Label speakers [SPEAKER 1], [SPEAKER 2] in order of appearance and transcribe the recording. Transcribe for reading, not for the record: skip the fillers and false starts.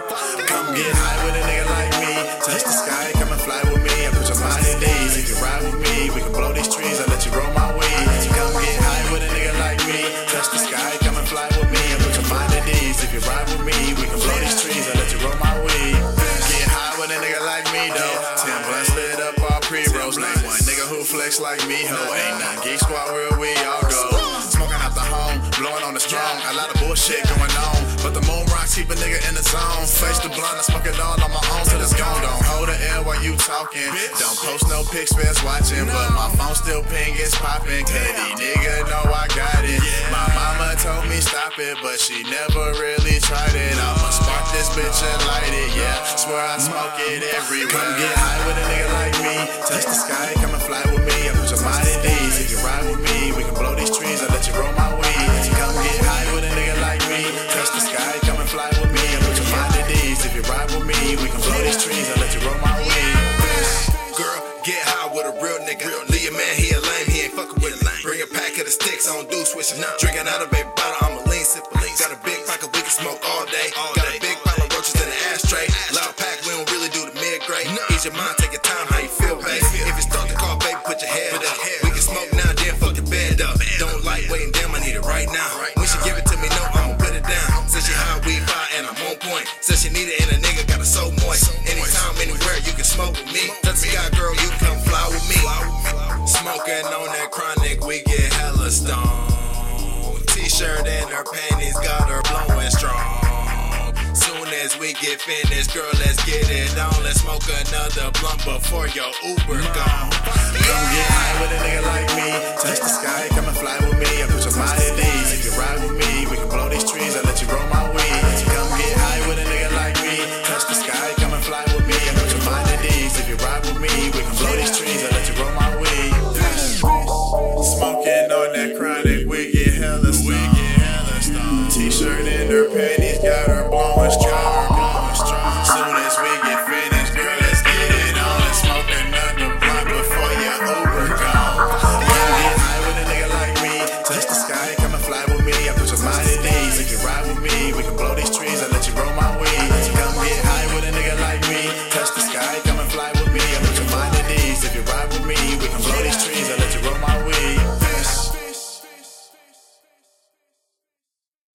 [SPEAKER 1] Come get high with a nigga like me. Touch the sky, come and fly with me. I put your mind at ease. If you ride with me, we can blow these trees. I let you roll my weed. Come get high with a nigga like me. Touch the sky, come and fly with me. I put your mind at ease. If you ride with me, we can blow these trees. I let you roll my weed. Get high with a nigga like me though. 10 blunts lit up all pre-rolls. Name one nigga who flex like me, ho. Ain't none geek squad where we all go. Smoking out the home, blowing on the strong. A lot of bullshit going on, but the moon rocks keep a nigga in the zone. Face the blunt, I smoke it all on my own till it's gone. Don't hold the air while you talking. Don't post no pics, fans watching, but my phone still ping, it's popping. Cause these niggas know I got it. My mama told me stop it, but she never really tried it. I'ma spark this bitch and light it, yeah. Swear I smoke it everywhere. Come get high with a nigga like me. Touch the sky, come and fly with me. I put your mind at ease. If you ride with me, we can blow these trees. I let you roll my weed. Come get high with a nigga like me. Touch the sky, come and fly with me. I put your mind at ease. If you ride with me, we can blow these trees. I let you roll my weed.
[SPEAKER 2] Girl, get high with a real nigga. Leave your man, he a lame, he ain't fucking with it. Bring a pack of the sticks, I don't do switching. Drinking out of a bottle, I'm a lean sipper. Got a big pocket, we can smoke all day. Got a big pile of roaches in the ashtray. Loud pack, we don't really do the mid-grade. Ease your mind, take your time, how you feel, babe. If you start the call, baby, put your head up. We can smoke now, then fuck your bed up. Don't like waiting, damn, I need it right now. When she give it to me, no, I'ma put it down. Says she high, we fire, and I'm on point. Says she need it, and a nigga got it so moist. Anytime, anywhere, you can smoke with me. Touch the sky, girl, you come fly with me. Smoking on that chronic, we get hella stoned. T-shirt and her panties got her blowing strong. Soon as we get finished, girl, let's get it on. Let's smoke another blunt before your Uber gone.
[SPEAKER 1] Come get high with a nigga like me. Touch the sky, come and fly with me. I put your mind at ease. If you ride with me, we can blow these trees. I let you roll my weed.